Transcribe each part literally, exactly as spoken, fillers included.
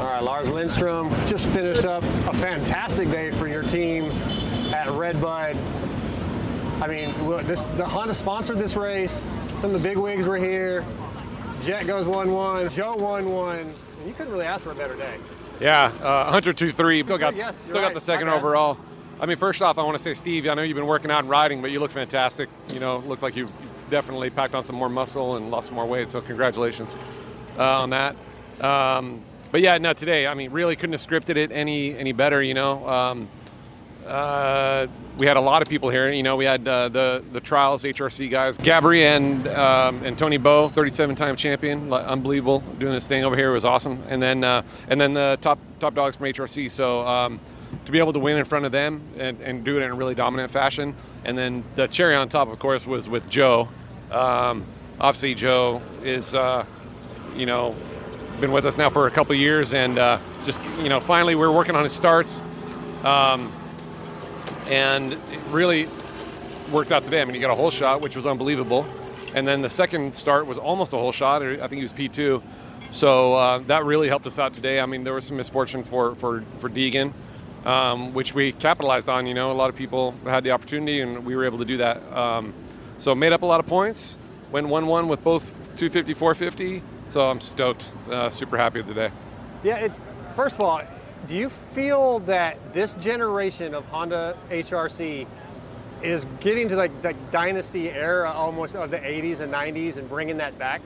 right, Lars Lindstrom just finished up a fantastic day for your team at Redbud. I mean, this, the Honda sponsored this race. Some of the big wigs were here. Jet goes one one. Joe one one. You couldn't really ask for a better day. Yeah, uh, Hunter two three. Still got, yes, still right. got the second Okay. overall. I mean, first off, I want to say, Steve, I know you've been working out and riding, but you look fantastic. You know, looks like you've definitely packed on some more muscle and lost some more weight, so congratulations uh, on that. Um, but yeah, no, today, I mean, really couldn't have scripted it any any better, you know. Um, uh, we had a lot of people here. You know, we had uh, the the Trials H R C guys, Gabri and um, and Tony Bowe, thirty-seven time champion, unbelievable, doing this thing over here. It was awesome. And then uh, and then the top top dogs from H R C. So um, to be able to win in front of them and, and do it in a really dominant fashion. And then the cherry on top, of course, was with Joe. Um, obviously, Joe is uh, you know been with us now for a couple of years, and uh, just you know finally we're working on his starts. Um, And it really worked out today. I mean, he got a whole shot, which was unbelievable. And then the second start was almost a whole shot. I think he was P two. So uh, that really helped us out today. I mean, there was some misfortune for, for, for Deegan, um, which we capitalized on. You know, a lot of people had the opportunity, and we were able to do that. Um, so made up a lot of points. Went one one with both two fifty, four fifty. So I'm stoked. Uh, super happy with the day. Yeah, it, first of all, do you feel that this generation of Honda H R C is getting to like the dynasty era almost of the eighties and nineties and bringing that back?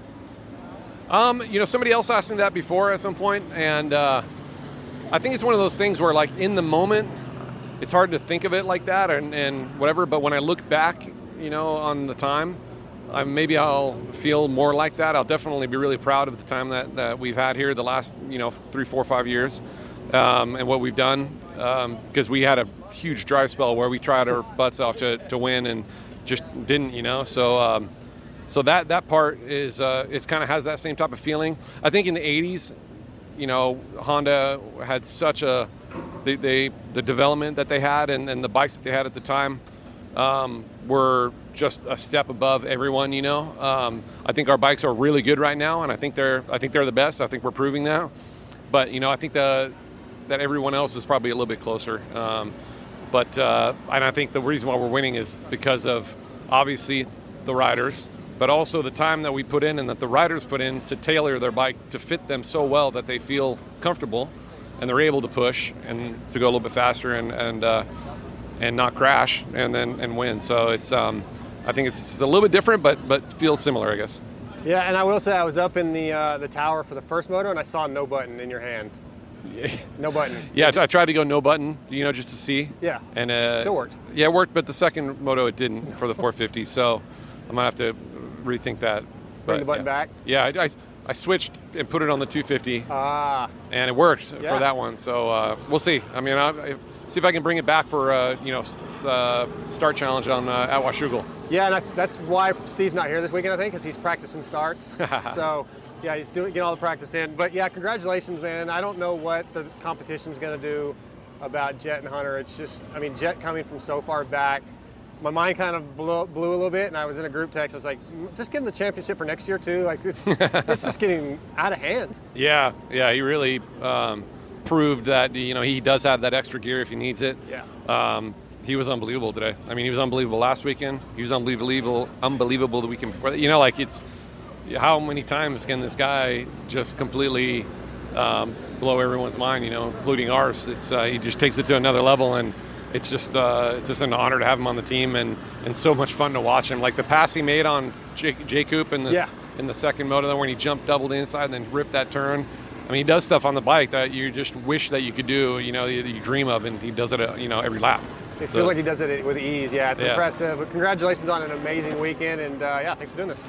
Um, you know, somebody else asked me that before at some point, and uh, I think it's one of those things where, like, in the moment, it's hard to think of it like that and, and whatever, but when I look back, you know, on the time, uh, maybe I'll feel more like that. I'll definitely be really proud of the time that, that we've had here the last, you know, three, four, five years. Um, and what we've done, because um, we had a huge dry spell where we tried our butts off to, to win and just didn't, you know. So, um, so that that part is uh, it's kind of has that same type of feeling. I think in the eighties, you know, Honda had such a they, they the development that they had and, and the bikes that they had at the time um, were just a step above everyone, you know. Um, I think our bikes are really good right now, and I think they're I think they're the best. I think we're proving that. But you know, I think the that everyone else is probably a little bit closer. Um, but uh, and I think the reason why we're winning is because of obviously the riders, but also the time that we put in and that the riders put in to tailor their bike to fit them so well that they feel comfortable and they're able to push and to go a little bit faster and and uh, and not crash and then and win. So it's um, I think it's a little bit different, but but feels similar, I guess. Yeah, and I will say I was up in the uh, the tower for the first moto, and I saw no button in your hand. No button. Yeah, I tried to go no button, you know, just to see. Yeah. And uh, still worked. Yeah, it worked, but the second moto it didn't for the four fifty. So I might have to rethink that. Bring but, the button yeah. back. Yeah, I, I, I switched and put it on the two fifty. Ah. And it worked Yeah. for that one. So uh, we'll see. I mean, I'll, I see if I can bring it back for uh, you know the start challenge on uh, at Washougal. Yeah, and I, that's why Steve's not here this weekend, I think, because he's practicing starts. So. Yeah, he's doing getting all the practice in. But yeah, congratulations, man. I don't know what the competition's going to do about Jet and Hunter. It's just, I mean, Jet coming from so far back, my mind kind of blew, blew a little bit, and I was in a group text. I was like, just give him the championship for next year too. Like it's it's just getting out of hand. Yeah, yeah, he really um, proved that you know he does have that extra gear if he needs it. Yeah. Um, he was unbelievable today. I mean, he was unbelievable last weekend. He was unbelievable, unbelievable the weekend before. You know, like it's. How many times can this guy just completely um, blow everyone's mind, you know, including ours? It's uh, he just takes it to another level, and it's just uh, it's just an honor to have him on the team, and, and so much fun to watch him. Like the pass he made on J, J Coop in the yeah. in the second moto, when he jumped doubled inside and then ripped that turn. I mean, he does stuff on the bike that you just wish that you could do, you know, that you dream of, and he does it, uh, you know, every lap. It feels so, like he does it with ease. Yeah, it's yeah. impressive. But congratulations on an amazing weekend, and uh, yeah, thanks for doing this.